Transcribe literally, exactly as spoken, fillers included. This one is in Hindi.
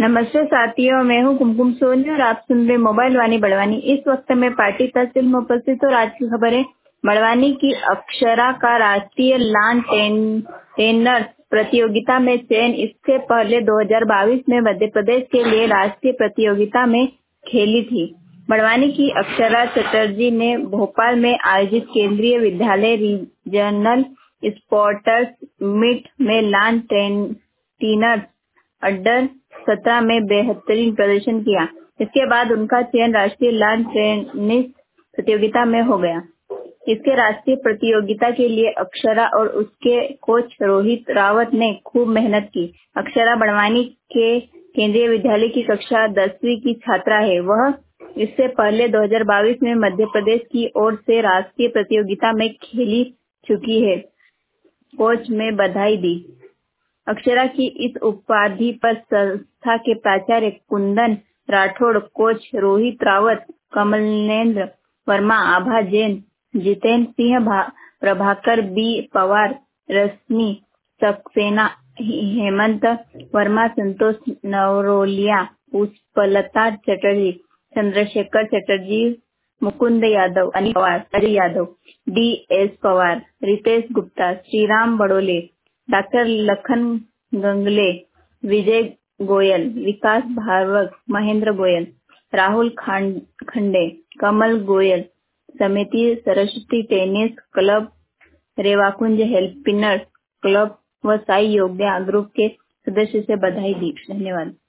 नमस्ते साथियों, मैं हूँ कुमकुम सोनी और आप सुन रहे मोबाइल वाणी बड़वानी। इस वक्त मैं पार्टी तहसील में उपस्थित और आज की खबरें। बड़वानी की अक्षरा का राष्ट्रीय लान टेन, टेनर्स प्रतियोगिता में चयन। इससे पहले दो हज़ार बाईस में मध्य प्रदेश के लिए राष्ट्रीय प्रतियोगिता में खेली थी। बड़वानी की अक्षरा चटर्जी ने भोपाल में आयोजित केंद्रीय विद्यालय रीजनल स्पोर्ट्स मीट में लान टेनर्स अंडर सत्रह में बेहतरीन प्रदर्शन किया। इसके बाद उनका चयन राष्ट्रीय लान टेनिस प्रतियोगिता में हो गया। इसके राष्ट्रीय प्रतियोगिता के लिए अक्षरा और उसके कोच रोहित रावत ने खूब मेहनत की। अक्षरा बड़वानी के केंद्रीय विद्यालय की कक्षा दसवीं की छात्रा है। वह इससे पहले दो हज़ार बाईस में मध्य प्रदेश की ओर से राष्ट्रीय प्रतियोगिता में खेली चुकी है। कोच में बधाई दी। अक्षरा की इस उपाधि पर संस्था के प्राचार्य Kundan Rathore, coach Rohit Rawat, Kamalendra Verma, Abha Jain, Jitendra Singh, Prabhakar B Pawar, Rashmi Saxena, Hemant Verma, Santosh Navrolia, Pushpalata Chatterjee, Chandrashekhar Chatterjee, Mukund Yadav, Anil Pawar, Ajay Yadav, D S Pawar, Ritesh Gupta, Shriram Badole, doctor Lakhan Gangle, Vijay Goyal, Vikas Bhargava, Mahendra Goyal, Rahul Khande, Kamal Goyal, समिति सरस्वती टेनिस क्लब, रेवाकुंज हेल्पिनर्स क्लब व साई योग्या ग्रुप के सदस्य से बधाई दी। धन्यवाद।